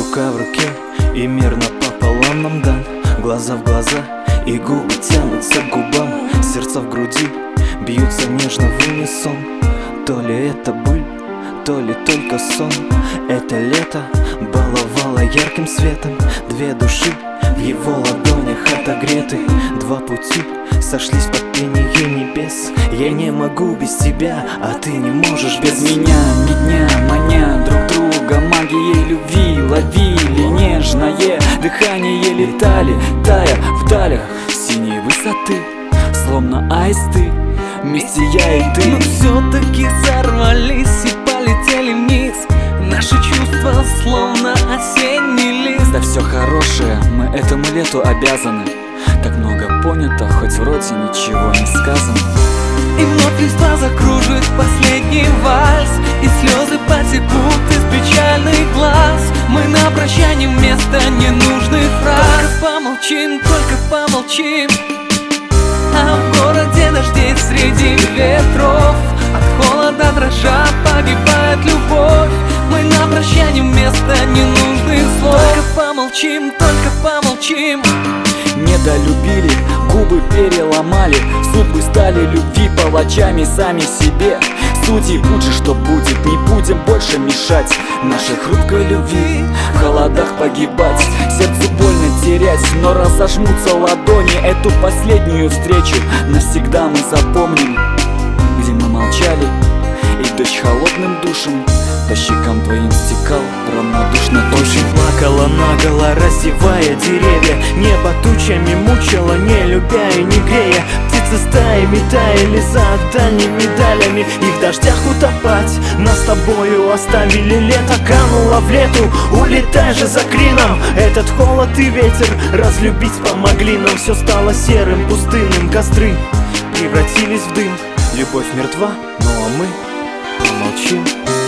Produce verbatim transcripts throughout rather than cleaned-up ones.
Рука в руке и мир напополам нам дан. Глаза в глаза и губы тянутся к губам. Сердца в груди бьются нежно в унисон. То ли это быль, то ли только сон. Это лето баловало ярким светом. Две души в его ладонях отогреты. Два пути сошлись под пение небес. Я не могу без тебя, а ты не можешь без меня. Ни дня маня друг друга магией любви. Ловили нежное дыхание, летали, тая в далях синей высоты. Словно аисты, вместе я и ты. Но все-таки сорвались и полетели вниз. Наши чувства словно осенний лист. Да все хорошее мы этому лету обязаны. Так много понято, хоть вроде ничего не сказано. И вновь листва закружит последний вальс, и слезы потекут из печальных глаз. Мы на прощание вместо ненужных фраз только помолчим, только помолчим. А в городе дождей среди ветров, от холода дрожа погибает любовь. Мы на прощание вместо ненужных слов только помолчим, только помолчим. Недолюбили, губы переломали, судьбы стали любви палачами сами себе. Судьи, будь же что будет, не будем больше мешать нашей хрупкой любви. В холодах погибать, сердцу больно терять, но разожмутся ладони. Эту последнюю встречу навсегда мы запомним, где мы молчали, и дождь холодным душем по щекам твоим стекал равнодушно. Очень плакала наголо, раздевая деревья. Небо тучами мучило, не любя и не грея. Птицы стаями таяли за дальними далями. И в дождях утопать нас с тобою оставили. Лето кануло в лету, улетай же за клином. Этот холод и ветер разлюбить помогли нам. Все стало серым, пустынным, костры превратились в дым. Любовь мертва, ну а мы помолчим.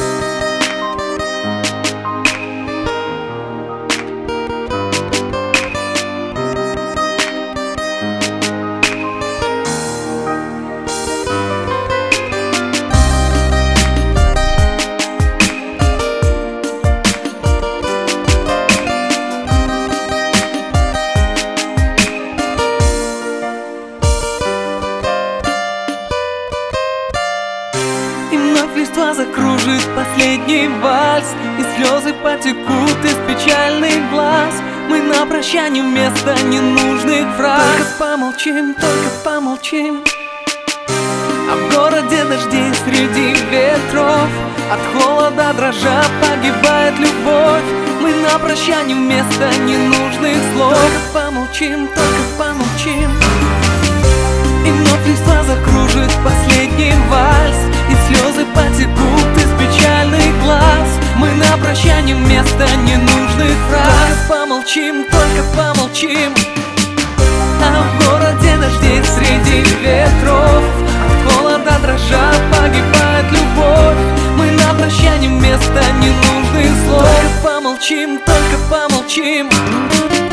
И вновь листва закружит последний вальс, и слезы потекут из печальных глаз. Мы на прощание вместо ненужных фраз только помолчим, только помолчим. А в городе дождей среди ветров, от холода дрожа погибает любовь. Мы на прощание вместо ненужных слов только помолчим, только помолчим. И вновь листва закружит последний вальс, и слезы потекут из печальных глаз. Мы на прощание вместо ненужных фраз только помолчим, только помолчим. А в городе дождей среди ветров, от холода дрожа погибает любовь. Мы на прощание вместо ненужных слов только помолчим, только помолчим.